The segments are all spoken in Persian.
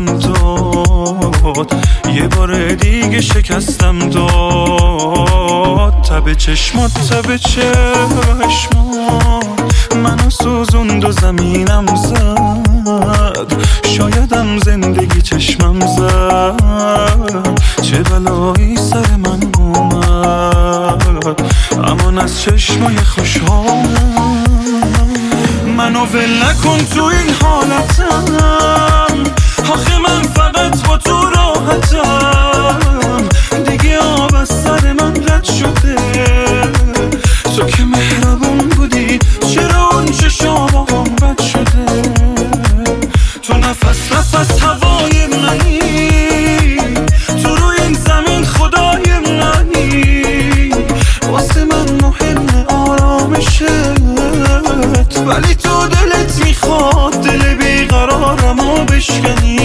داد، یه بار دیگه شکستم داد. تب چشمات تب چشمات منو سوزوند و زمینم زد. شایدم زندگی چشمم زد، چه بلایی سر من اومد. امان از چشمای خوشحالم، منو ول نکن تو این حالتم. آخه من فقط با تو راحتم، دیگه آب از سر من رد شده. تو که مهربون بودی، چرا اون چشام بد شده؟ تو نفس نفس هوای منی، تو روی این زمین خدای منی. واسه من مهم آرامشت، ولی تو دلت میخواد دل بیقرارمو بشکنی.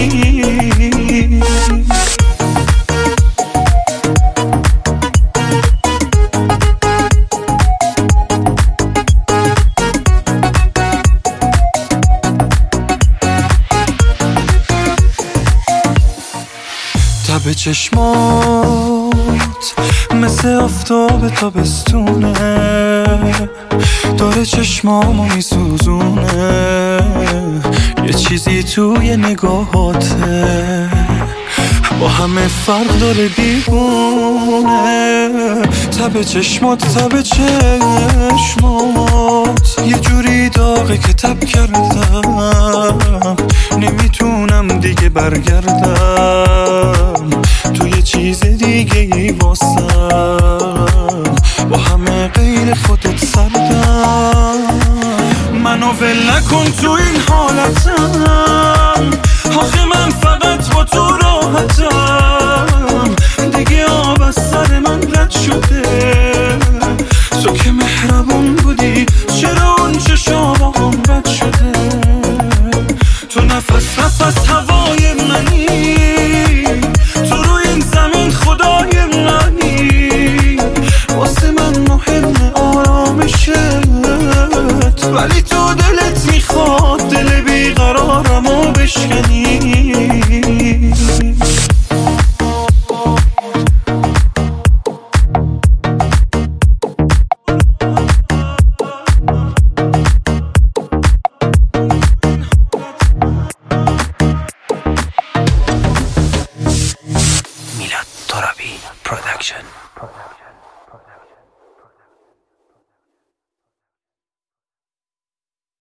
تب چشمات مثل آفتاب تابستونه، داره چشمامو میسوزونه. یه چیزی توی نگاهاته با همه فرق داره دیوونه. تب چشمات تب چشمات یه جوری داغه که تب کردم، نمیتونم دیگه برگردم. تو یه چیز دیگه ای واسم، با همه غیر خودت سردم. منو ول نکن تو این حالتم، آخه من فقط با تو راحتم، دیگه آب از سر من رد شده. تو که مهربون بودی، چرا اون چشامم بد شده؟ تو نفس نفس هوای منی، تو روی این زمین خدای منی. واسه من مهم آرامشت، ولی تو دلت میخواد دل بیقرارمو بشکنی. میلاد ترابی پروداکشن.